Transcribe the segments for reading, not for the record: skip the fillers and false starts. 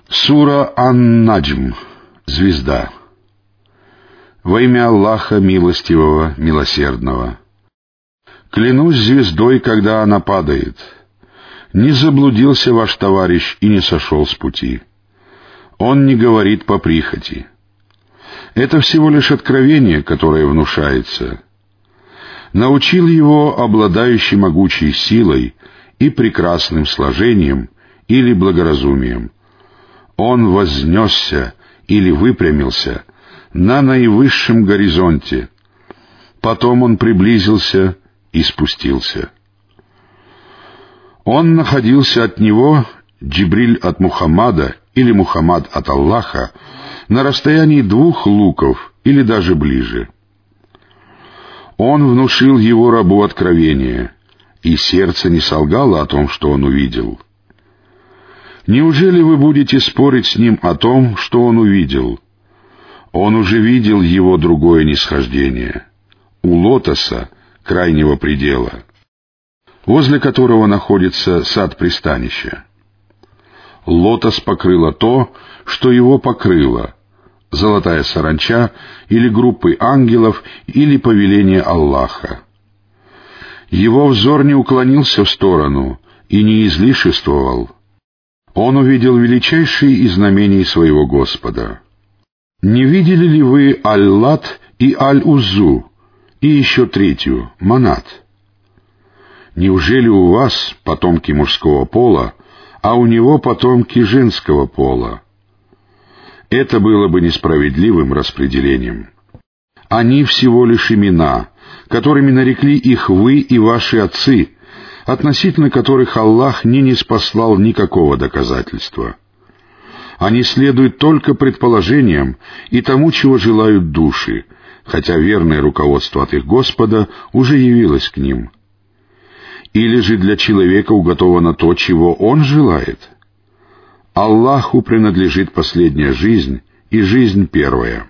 Сура Ан-Наджм. Звезда. Во имя Аллаха Милостивого, Милосердного. Клянусь звездой, когда она падает. Не заблудился ваш товарищ и не сошел с пути. Он не говорит по прихоти. Это всего лишь откровение, которое внушается. Научил его обладающий могучей силой и прекрасным сложением или благоразумием. Он вознесся или выпрямился на наивысшем горизонте. Потом он приблизился и спустился. Он находился от него, Джибриль от Мухаммада или Мухаммад от Аллаха, на расстоянии 2 луков или даже ближе. Он внушил его рабу откровение, и сердце не солгало о том, что он увидел. Неужели вы будете спорить с ним о том, что он увидел? Он уже видел его другое нисхождение, у лотоса, крайнего предела, возле которого находится сад пристанища. Лотос покрыло то, что его покрыло, золотая саранча или группы ангелов или повеление Аллаха. Его взор не уклонился в сторону и не излишествовал. Он увидел величайшие из знамений своего Господа. Не видели ли вы Аль-Лат и Аль-Уззу, и еще третью, Манат? Неужели у вас потомки мужского пола, а у него потомки женского пола? Это было бы несправедливым распределением. Они всего лишь имена, которыми нарекли их вы и ваши отцы, относительно которых Аллах не ниспослал никакого доказательства. Они следуют только предположениям и тому, чего желают души, хотя верное руководство от их Господа уже явилось к ним. Или же для человека уготовано то, чего он желает? Аллаху принадлежит последняя жизнь и жизнь первая.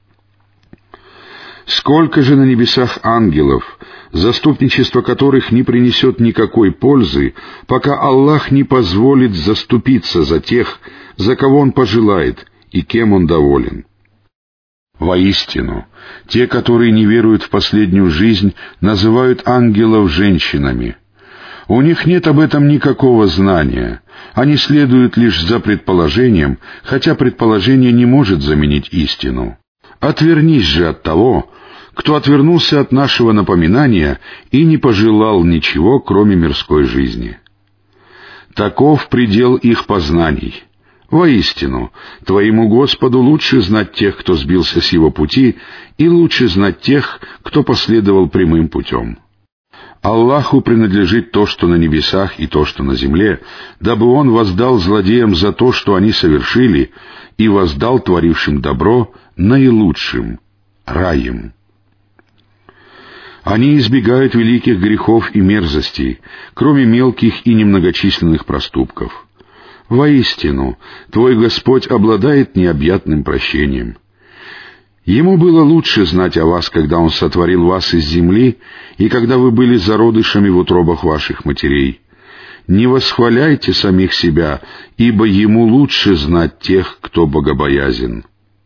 Сколько же на небесах ангелов, заступничество которых не принесет никакой пользы, пока Аллах не позволит заступиться за тех, за кого Он пожелает и кем Он доволен. Воистину, те, которые не веруют в последнюю жизнь, называют ангелов женщинами. У них нет об этом никакого знания. Они следуют лишь за предположением, хотя предположение не может заменить истину. Отвернись же от того, кто отвернулся от нашего напоминания и не пожелал ничего, кроме мирской жизни. Таков предел их познаний. Воистину, твоему Господу лучше знать тех, кто сбился с его пути, и лучше знать тех, кто последовал прямым путем. Аллаху принадлежит то, что на небесах, и то, что на земле, дабы Он воздал злодеям за то, что они совершили, и воздал творившим добро наилучшим — раем. Они избегают великих грехов и мерзостей, кроме мелких и немногочисленных проступков. Воистину, твой Господь обладает необъятным прощением. Ему было лучше знать о вас, когда Он сотворил вас из земли и когда вы были зародышами в утробах ваших матерей. Не восхваляйте самих себя, ибо Ему лучше знать тех, кто богобоязен.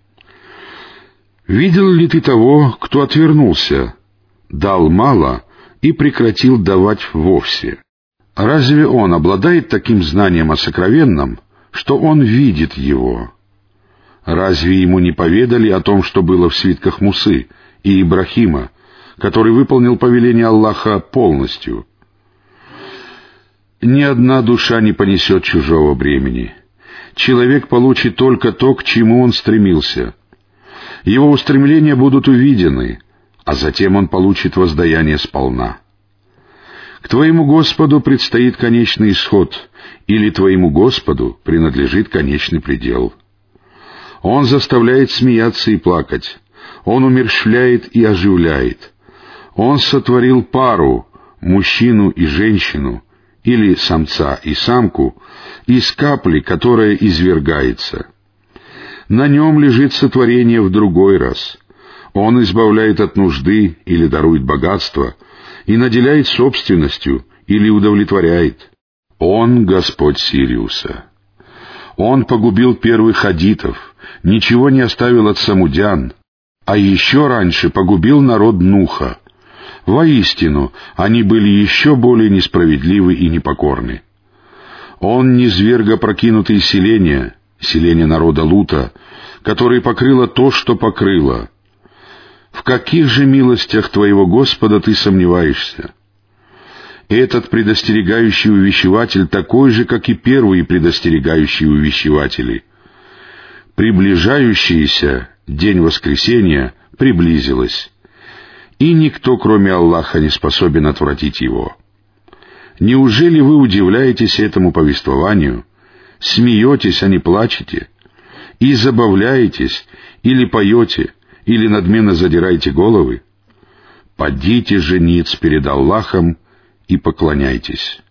Видел ли ты того, кто отвернулся, дал мало и прекратил давать вовсе? Разве он обладает таким знанием о сокровенном, что он видит его? Разве ему не поведали о том, что было в свитках Мусы и Ибрахима, который выполнил повеление Аллаха полностью? Ни одна душа не понесет чужого бремени. Человек получит только то, к чему он стремился. Его устремления будут увидены, а затем он получит воздаяние сполна. К твоему Господу предстоит конечный исход, или твоему Господу принадлежит конечный предел. Он заставляет смеяться и плакать. Он умерщвляет и оживляет. Он сотворил пару, мужчину и женщину, или самца и самку, из капли, которая извергается. На нем лежит сотворение в другой раз. Он избавляет от нужды или дарует богатство, и наделяет собственностью или удовлетворяет. Он Господь Сириуса. Он погубил первых хадитов, ничего не оставил от самудян, а еще раньше погубил народ Нуха. Воистину, они были еще более несправедливы и непокорны. Он низверг опрокинутые селения, селение народа Лута, которое покрыло то, что покрыло. В каких же милостях твоего Господа ты сомневаешься? Этот предостерегающий увещеватель такой же, как и первые предостерегающие увещеватели. Приближающийся день воскресения приблизилось, и никто, кроме Аллаха, не способен отвратить его. Неужели вы удивляетесь этому повествованию, смеетесь, а не плачете, и забавляетесь, или поете, или надменно задираете головы? Падите же ниц перед Аллахом и поклоняйтесь.